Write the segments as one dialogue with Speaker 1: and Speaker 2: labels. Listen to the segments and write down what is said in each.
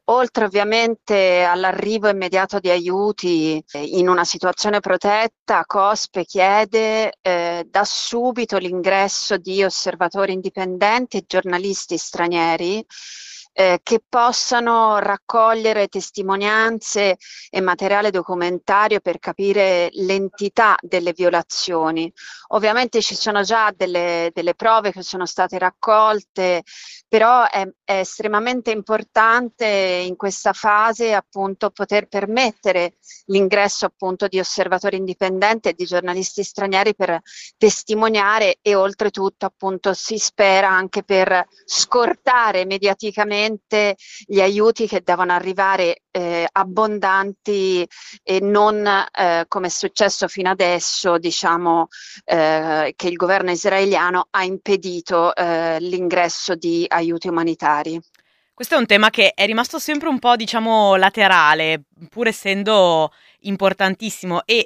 Speaker 1: Oltre ovviamente all'arrivo immediato di aiuti in una situazione protetta, COSPE chiede da subito l'ingresso di osservatori indipendenti e giornalisti stranieri che possano raccogliere testimonianze e materiale documentario per capire l'entità delle violazioni. Ovviamente ci sono già delle prove che sono state raccolte, però è estremamente importante in questa fase appunto poter permettere l'ingresso appunto di osservatori indipendenti e di giornalisti stranieri per testimoniare e oltretutto appunto si spera anche per scortare mediaticamente gli aiuti che devono arrivare abbondanti e non come è successo fino adesso, diciamo che il governo israeliano ha impedito l'ingresso di aiuti umanitari.
Speaker 2: Questo è un tema che è rimasto sempre un po', diciamo, laterale, pur essendo importantissimo e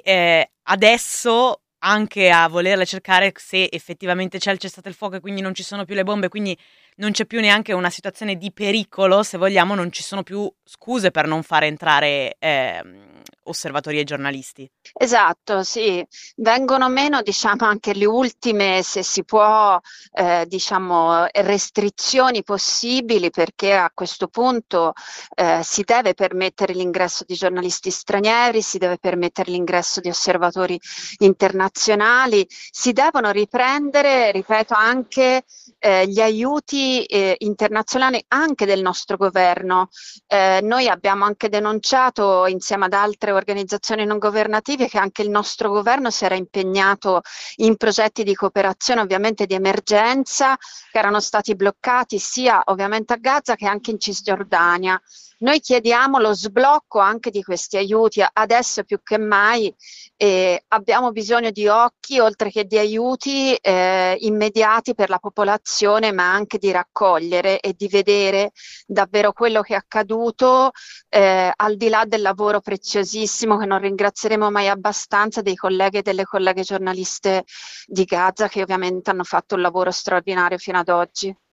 Speaker 2: adesso anche a volerla cercare se effettivamente c'è il cessate il fuoco e quindi non ci sono più le bombe, quindi non c'è più neanche una situazione di pericolo, se vogliamo, non ci sono più scuse per non fare entrare osservatori e giornalisti.
Speaker 1: Esatto, sì, vengono meno, diciamo, anche le ultime, se si può, diciamo, restrizioni possibili, perché a questo punto si deve permettere l'ingresso di giornalisti stranieri, si deve permettere l'ingresso di osservatori internazionali, si devono riprendere, ripeto, anche gli aiuti internazionali anche del nostro governo. Noi abbiamo anche denunciato insieme ad altre organizzazioni non governative che anche il nostro governo si era impegnato in progetti di cooperazione ovviamente di emergenza che erano stati bloccati sia ovviamente a Gaza che anche in Cisgiordania. Noi chiediamo lo sblocco anche di questi aiuti, adesso più che mai abbiamo bisogno di occhi oltre che di aiuti immediati per la popolazione, ma anche di raccogliere e di vedere davvero quello che è accaduto, al di là del lavoro preziosissimo che non ringrazieremo mai abbastanza dei colleghi e delle colleghe giornaliste di Gaza che ovviamente hanno fatto un lavoro straordinario fino ad oggi.